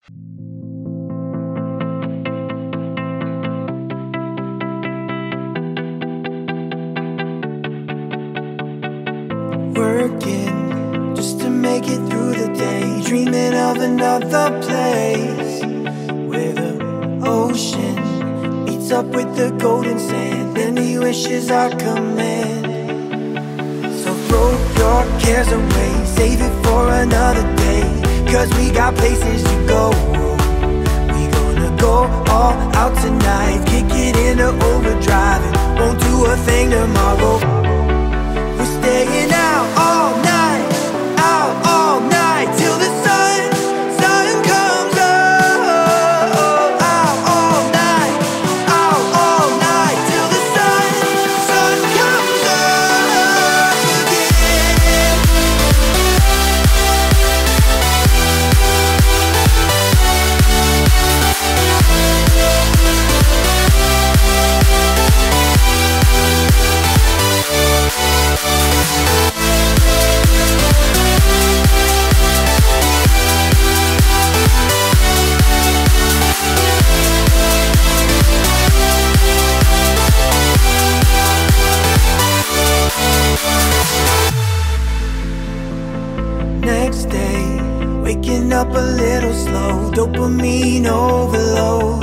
Working just to make it through the day, dreaming of another place where the ocean meets up with the golden sand, and he wishes I command. So throw your cares away, save it for another day, 'cause we got places to go. We gonna go all out tonight, kick it into overdrive, and won't do a thing tomorrow. We're staying out all night, till the sun comes up. Out all night, till the sun comes up again. Next day, waking up a little slow, dopamine overload.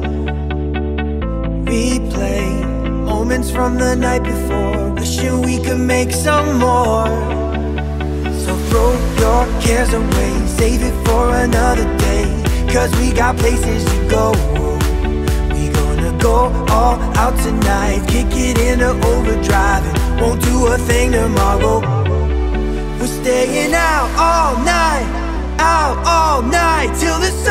Replay moments from the night before, wishing we could make some more. So throw your cares away, save it for another day, 'cause we got places to go. We gonna go all out tonight, kick it into overdrive, and won't do a thing tomorrow. We're staying out all night, till the